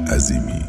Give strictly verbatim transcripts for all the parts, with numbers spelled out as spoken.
عظیمی.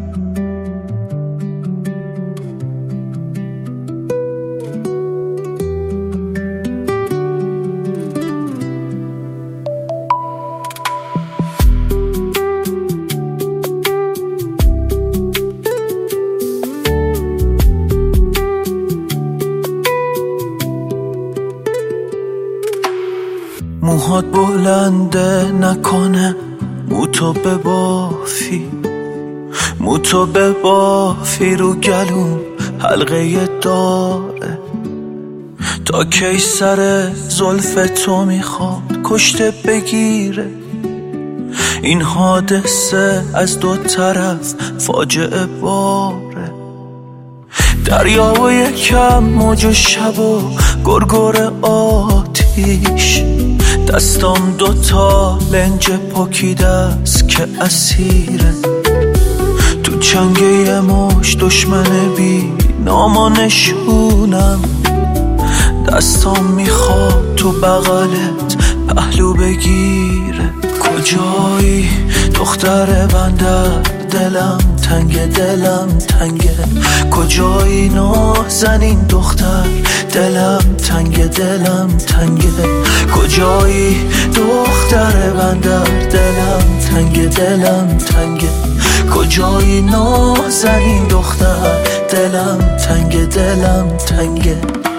موهات بلنده نکنه، موتو ببافی موتو ببافی رو گلوم حلقه داره. تا کی سر زلف تو میخواد کشته بگیره؟ این حادثه از دو طرف فاجعه باره. دریا و یکم موج و شب و گرگر آتیش، دستام دوتا لنج پاکیده است که اسیره. تو چنگ یه مش دشمن بی نام و نشونم، دستام میخواد تو بغلت پهلو بگیره. کجایی دختر بندر، دلم تنگه دلم تنگه. کجایی نازنین دختر، دلم تنگه دلم تنگه. کجایی دختر بندر، دلم تنگه دلم تنگه. کجایی نازنین دختر، دلم تنگه دلم تنگه.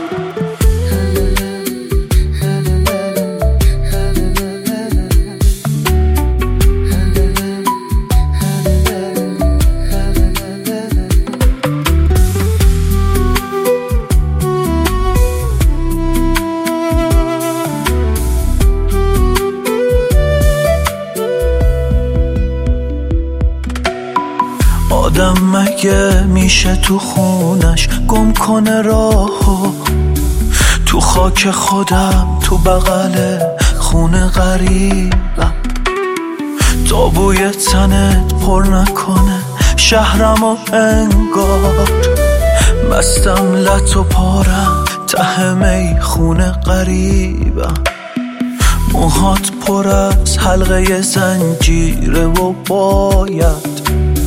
آدم مگه میشه تو خونش گم کنه راهو؟ تو خاک خودم تو بغل خونه غریبم. تا بوی تنت پر نکنه شهرم و انگار مستم لط و پارم ته می خونه غریبم. موهات پر از حلقه زنجیره و باید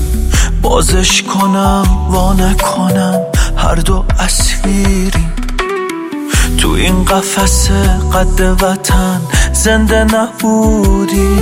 بازش کنم وا نکنم، هر دو اسیریم. تو این قفس قد وطن زنده نبودی.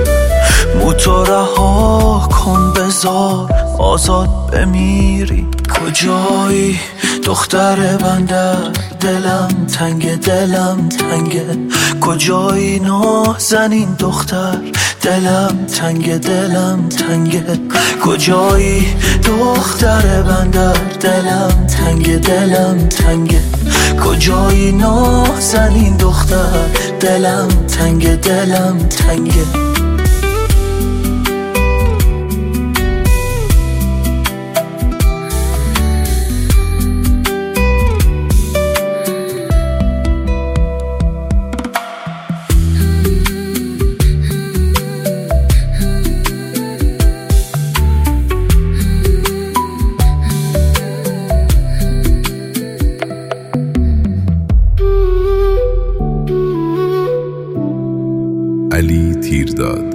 موتو رها کن بذار آزاد بمیری. کجایی دختر بندر، دلم تنگه دلم تنگه. کجایی نازنین دختر، دلم تنگه دلم تنگه. کجایی دختر بندر، دلم تنگه دلم تنگه. کجایی نازنین دختر، دلم تنگه دلم تنگه. علی تیرداد.